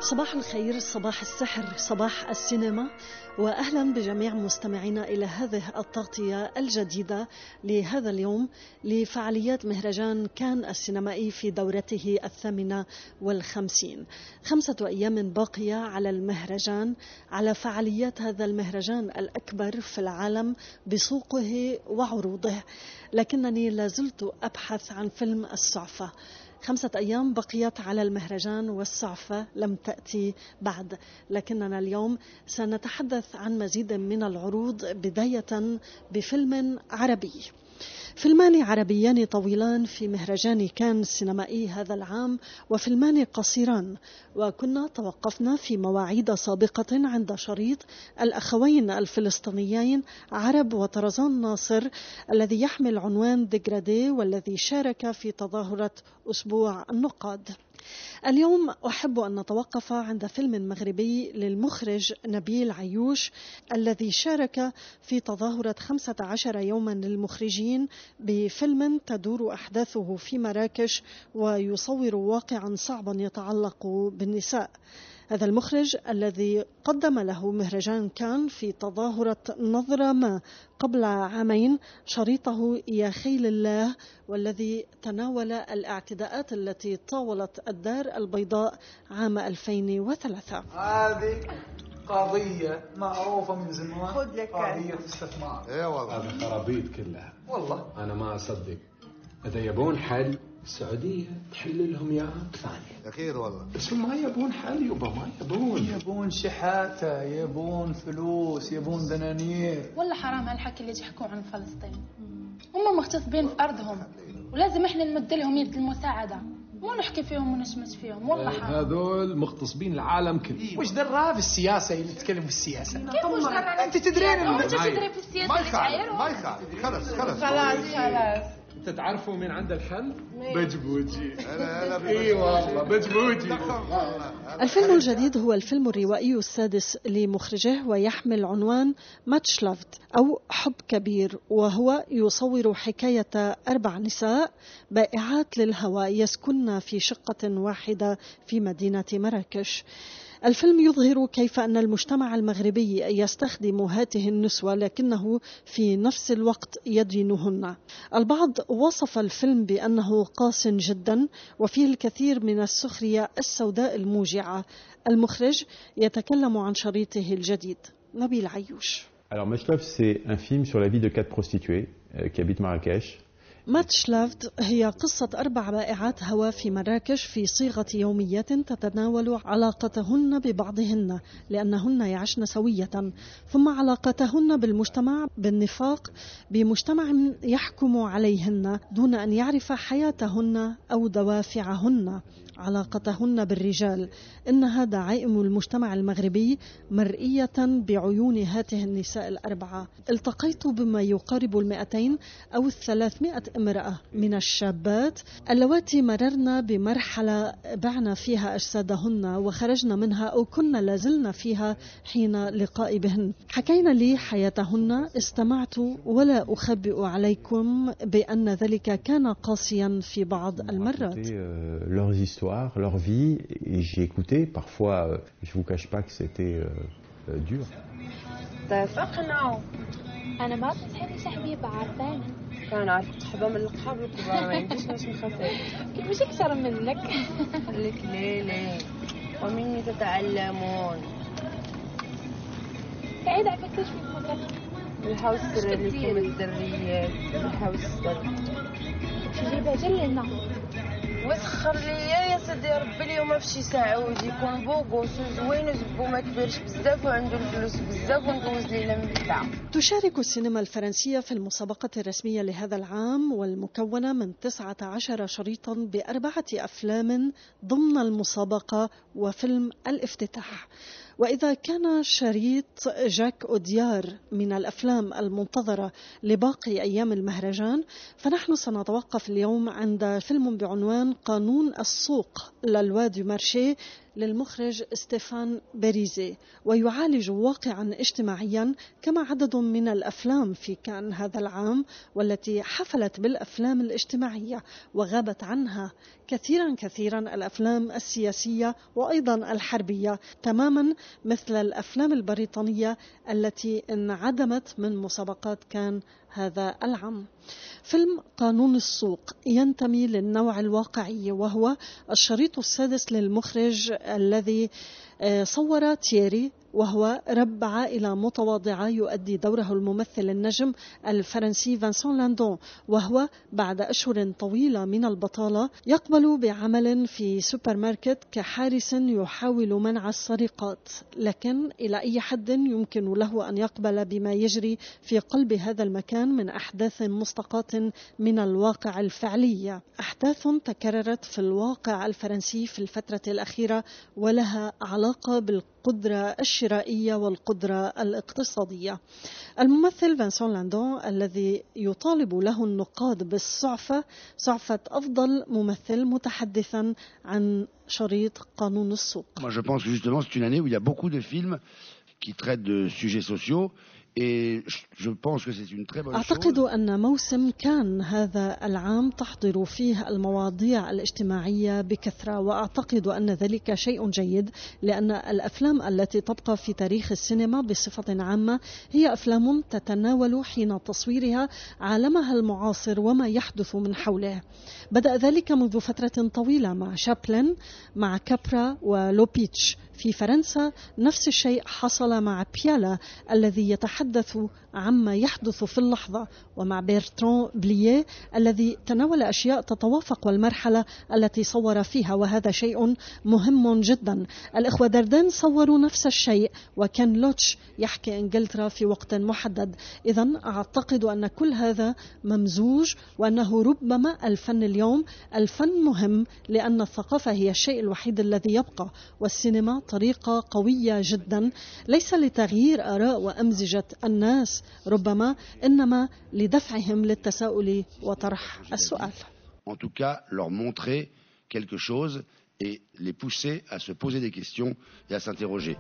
صباح الخير، صباح السحر، صباح السينما، وأهلا بجميع مستمعينا إلى هذه التغطية الجديدة لهذا اليوم لفعاليات مهرجان كان السينمائي في دورته 58. 5 أيام باقية على المهرجان، على فعاليات هذا المهرجان الأكبر في العالم بسوقه وعروضه، لكنني لازلت أبحث عن فيلم السعفة. 5 أيام بقيت على المهرجان والسعفة لم تأتي بعد، لكننا اليوم سنتحدث عن مزيد من العروض، بداية بفيلم عربي. فيلمان عربيان طويلان في مهرجان كان السينمائي هذا العام، وفيلمان قصيران، وكنا توقفنا في مواعيد سابقة عند شريط الأخوين الفلسطينيين عرب وطرزان ناصر الذي يحمل عنوان ديجرادي، والذي شارك في تظاهرة أسبوع النقاد. اليوم أحب أن نتوقف عند فيلم مغربي للمخرج نبيل عيوش، الذي شارك في تظاهرة 15 يوما للمخرجين بفيلم تدور أحداثه في مراكش ويصور واقعا صعبا يتعلق بالنساء. هذا المخرج الذي قدم له مهرجان كان في تظاهرة نظرة ما قبل عامين شريطه يا خيل الله، والذي تناول الاعتداءات التي طاولت الدار البيضاء عام 2003. هذه قضية معروفة من زمان، خذ لك قضية استثمار. ايه والله هذا خرابيط كلها، والله أنا ما أصدق. إذا يبون حل السعودية تحل لهم إياها ثانية. اكيد والله، بس هم ما يبون حل، ما يبون شحاتة، يبون فلوس، يبون دنانير. والله حرام هالحكي اللي يحكوا عن فلسطين. هم مغتصبين في أرضهم، ولازم إحنا نمد لهم يد المساعدة، مو نحكي فيهم ونشمت فيهم. والله حرام. هذول مغتصبين العالم كله. وش دراه في السياسة اللي تتكلم في السياسة؟ كيف وش درى؟ أنت تدرين أنت تدري في السياسة ما اللي يخالف تعيروا؟ ما يخالف. خلص خلاص أنت تعرفوا من عند الحل؟ بجبوجي. انا إي والله بجبوجي. الفيلم الجديد هو الفيلم الروائي السادس لمخرجه، ويحمل عنوان ماتش لافد أو حب كبير، وهو يصور حكاية 4 نساء بائعات للهواء يسكن في شقة واحدة في مدينة مراكش. الفيلم يظهر كيف أن المجتمع المغربي يستخدم هاته النسوة، لكنه في نفس الوقت يدينهن. البعض وصف الفيلم بأنه قاس جدا وفيه الكثير من السخرية السوداء الموجعة. المخرج يتكلم عن شريطه الجديد. نبيل عيوش. Alors Match Love, c'est un film sur la vie de 4 prostituées qui habitent Marrakech. ماتش لافد هي قصة 4 بائعات هواء في مراكش في صيغة يوميات تتناول علاقتهن ببعضهن لأنهن يعشن سوية، ثم علاقتهن بالمجتمع بالنفاق، بمجتمع يحكم عليهن دون أن يعرف حياتهن أو دوافعهن، علاقتهن بالرجال. إنها دعائم المجتمع المغربي مرئية بعيون هاته النساء ال4. التقيت بما يقارب 200 أو 300 امرأة من الشابات اللواتي مررنا بمرحلة بعنا فيها أجسادهن وخرجنا منها أو كنا لازلنا فيها حين لقاء بهن. حكينا لي حياتهن، استمعت ولا أخبئ عليكم بأن ذلك كان قاسيا في بعض المرات. Leurs histoires, leur vie, et j'ai écouté. Parfois, je vous cache pas que c'était dur. اقنعوا. أنا ما بتحبي حبيبة عارفاني. كان عارف تحبها من القحاب الكبار، ما عنديش ناس نخفف. كيف مش أكثر منك؟ لك ليه ومني تتعلمون. قاعدة أفتش في المكان. الحوس السر اللي يكون الذريات، الحوس السر. شو جيبها جلنا. وسخر لي يا سيدي ربي اليوم ما فشي سعود يكون بوغوس وزوين وزبو ما كبيرش بزاف وعنده الفلوس بزاف وندوز ليلة ممتعة. تشارك السينما الفرنسية في المسابقة الرسمية لهذا العام، والمكونة من 19 شريطا ب4 أفلام ضمن المسابقة وفيلم الافتتاح. وإذا كان شريط جاك أوديار من الأفلام المنتظرة لباقي أيام المهرجان، فنحن سنتوقف اليوم عند فيلم بعنوان قانون السوق للوا دو مارشي للمخرج ستيفان بيريزي، ويعالج واقعا اجتماعيا كما عدد من الأفلام في كان هذا العام، والتي حفلت بالأفلام الاجتماعية وغابت عنها كثيرا الأفلام السياسية وأيضا الحربية، تماما مثل الأفلام البريطانية التي انعدمت من مسابقات كان هذا العام. فيلم قانون السوق ينتمي للنوع الواقعي، وهو الشريط السادس للمخرج الذي صور تييري، وهو رب عائلة متواضعة يؤدي دوره الممثل النجم الفرنسي فانسون لاندون، وهو بعد أشهر طويلة من البطالة يقبل بعمل في سوبر ماركت كحارس يحاول منع السرقات، لكن إلى أي حد يمكن له أن يقبل بما يجري في قلب هذا المكان من أحداث مستقاة من الواقع الفعلي، أحداث تكررت في الواقع الفرنسي في الفترة الأخيرة ولها علاقة بالقدرة الشرائية والقدرة الاقتصادية. الممثل فانسون لاندون الذي يطالب له النقاد بالسعفة، سعفة أفضل ممثل، متحدثا عن شريط قانون السوق. Moi je pense que justement c'est une année où il y a beaucoup de films qui traitent de sujets sociaux. أعتقد أن موسم كان هذا العام تحضر فيه المواضيع الاجتماعية بكثرة، وأعتقد أن ذلك شيء جيد، لأن الأفلام التي تبقى في تاريخ السينما بصفة عامة هي أفلام تتناول حين تصويرها عالمها المعاصر وما يحدث من حوله. بدأ ذلك منذ فترة طويلة مع شابلن، مع كابرا ولوبيتش في فرنسا. نفس الشيء حصل مع بيالا الذي يتحدث عما يحدث في اللحظة، ومع بيرتران بليه الذي تناول أشياء تتوافق والمرحلة التي صور فيها، وهذا شيء مهم جدا. الإخوة داردين صوروا نفس الشيء، وكان لوتش يحكي إنجلترا في وقت محدد. إذن أعتقد أن كل هذا ممزوج، وأنه ربما الفن اليوم الفن مهم، لأن الثقافة هي الشيء الوحيد الذي يبقى، والسينما طريقة قوية جدا ليس لتغيير آراء وأمزجة الناس ربما، إنما لدفعهم للتساؤل وطرح السؤال. En tout cas, leur montrer quelque chose et les pousser à se poser des questions et à s'interroger.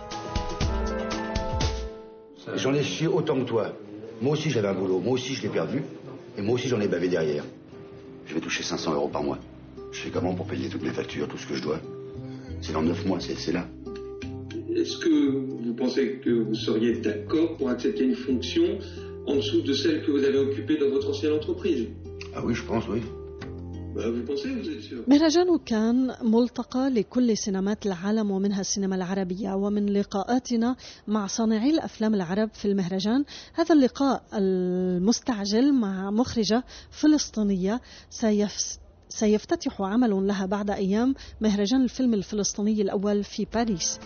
J'en ai chié autant que toi. Moi aussi j'avais un boulot, moi aussi je l'ai perdu, et moi aussi j'en ai bavé derrière. Je vais toucher 500 € par mois. Je fais comment pour payer toutes mes factures, tout ce que je dois? C'est dans 9 mois, c'est là. Est-ce que vous pensez que vous seriez d'accord pour accepter une fonction en dessous de celle que vous avez occupée dans votre ancienne entreprise? Ah oui, je pense, oui. Vous pensez, vous êtes sûr? مهرجان كان ملتقى لكل سينمات العالم ومنها السينما العربية، ومن لقاءاتنا مع صانعي الأفلام العرب في المهرجان هذا اللقاء المستعجل مع مخرجة فلسطينية سيفتتح عمل لها بعد أيام مهرجان الفيلم الفلسطيني الأول في باريس.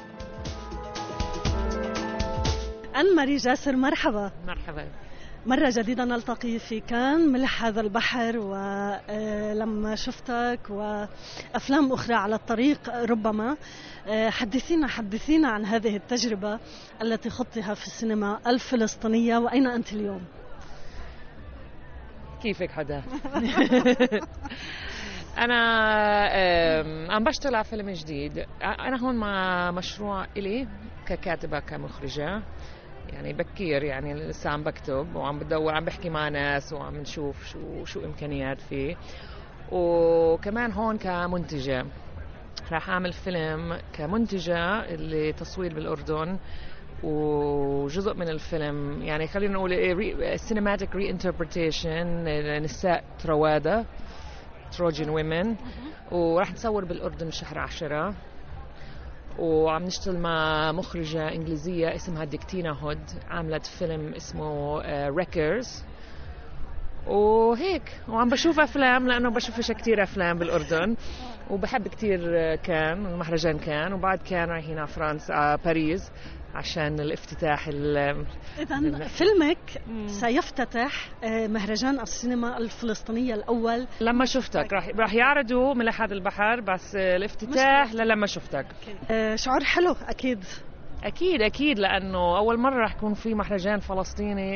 أن ماري جاسر، مرحبا. مرحبا. مرة جديدة نلتقي في كان ملح هذا البحر، ولما شفتك وأفلام أخرى على الطريق ربما حدثينا عن هذه التجربة التي خضتها في السينما الفلسطينية، وأين أنت اليوم؟ كيفك حدا؟ أنا عم بشتغل على فيلم جديد. أنا هون مع مشروع إلي ككاتبة كمخرجة، يعني بكير، يعني لسه عم بكتب وعم بدور، عم بحكي مع ناس وعم نشوف شو إمكانيات فيه، وكمان هون كمنتجة راح أعمل فيلم كمنتجة اللي تصوير بالأردن، وجزء من الفيلم يعني خلينا نقول cinematic reinterpretation نساء تروادة Trojan women، وراح نصور بالأردن شهر 10، وعم نشتغل مع مخرجة إنجليزية اسمها ديكتينا هود، عملت فيلم اسمه ريكرز، وهيك وعم بشوف أفلام لأنه بشوفش كتير أفلام بالأردن، وبحب كتير كان المهرجان كان، وبعد كان رايحين على فرنسا باريس عشان الافتتاح. إذن فيلمك سيفتتح مهرجان السينما الفلسطينية الأول. لما شفتك راح يعرضوا ملح هذا البحر، بس الافتتاح لما شفتك. شعور حلو أكيد. أكيد لأنه أول مرة راح يكون في مهرجان فلسطيني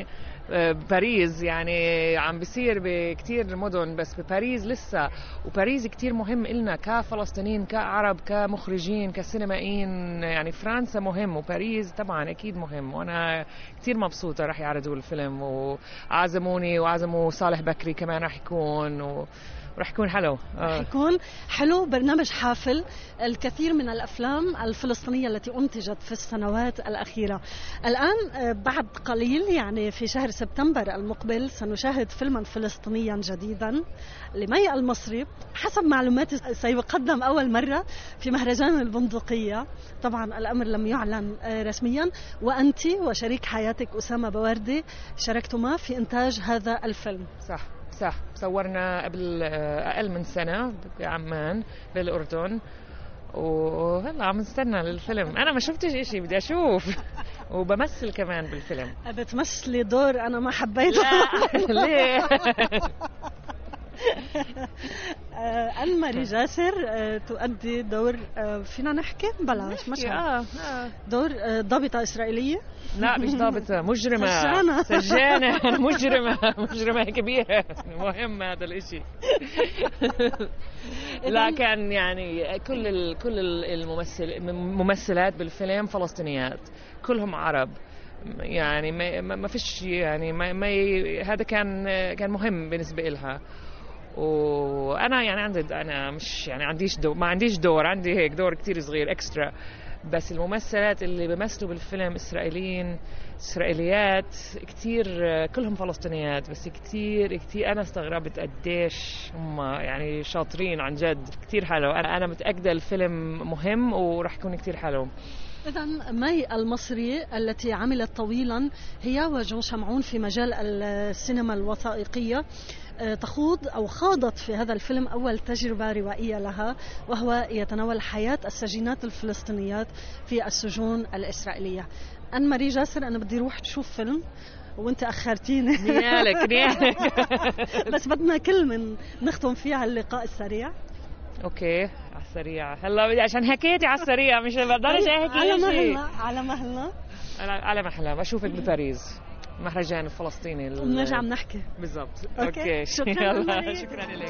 باريس يعني عم بيصير بكتير مدن، بس بباريس لسه. وباريس كتير مهم إلنا كفلسطينيين كعرب كمخرجين كسينمائيين. يعني فرنسا مهم وباريس طبعا أكيد مهم. وأنا كتير مبسوطة رح يعرضوا الفيلم وعزموني وعزموا صالح بكري كمان رح يكون ورح يكون حلو. رح يكون حلو. برنامج حافل. الكثير من الأفلام الفلسطينية التي أنتجت في السنوات الأخيرة. الآن بعد قليل يعني في شهر سبتمبر المقبل سنشاهد فيلما فلسطينيا جديدا لمي المصري. حسب معلوماتي سيقدم أول مرة في مهرجان البندقية. طبعا الأمر لم يعلن رسميا. وأنت وشريك حياتك أسامة بواردي شاركتما في إنتاج هذا الفيلم. صح. صورنا قبل أقل من سنة بعمان بالأردن، وهلا عم نستنى للفيلم. أنا ما شفتش إشي، بدي أشوف. وبمثل كمان بالفيلم. بتمثلي دور أنا ما حبيته. لا ليه؟ أن ماري جاسر تؤدي دور فينا نحكي بلاش مشهد دور ضابطة إسرائيلية. لا مش ضابطة، مجرمة سجانة. مجرمة كبيرة. مهم هذا الاشي. لا كان يعني كل الممثلات بالفيلم فلسطينيات كلهم عرب. يعني ما فيش يعني ما هذا كان مهم بالنسبة لها. وانا يعني انا مش يعني ما عنديش دور، عندي هيك دور كتير صغير اكسترا. بس الممثلات اللي بيمثلوا بالفيلم إسرائيليات كتير كلهم فلسطينيات. بس كتير أنا استغربت قديش هم يعني شاطرين عن جد. كتير حلو. أنا متأكدة الفيلم مهم ورح يكون كتير حلو. إذن مي المصري التي عملت طويلا هي وجون شمعون في مجال السينما الوثائقية تخوض أو خاضت في هذا الفيلم أول تجربة روائية لها، وهو يتناول حياة السجينات الفلسطينيات في السجون الإسرائيلية. أن ماري جاسر أنا بدي روح تشوف فيلم وانت أخرتيني. نيالك. بس بدنا كلمة نختم فيها اللقاء السريع. اوكي على السريع. هلا عشان حكيتي على السريع مش بقدرش احكي على مهلة بشوفك بباريس مهرجان الفلسطيني ونرجع نحكي بالضبط. اوكي شكرا لك.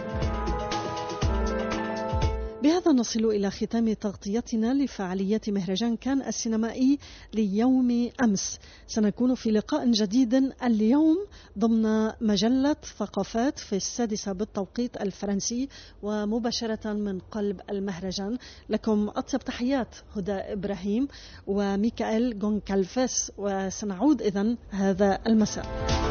بهذا نصل إلى ختام تغطيتنا لفعاليات مهرجان كان السينمائي ليوم أمس. سنكون في لقاء جديد اليوم ضمن مجلة ثقافات في 6 بالتوقيت الفرنسي ومباشرة من قلب المهرجان. لكم أطيب تحيات هدى إبراهيم وميكائيل غونكالفيس، وسنعود إذن هذا المساء.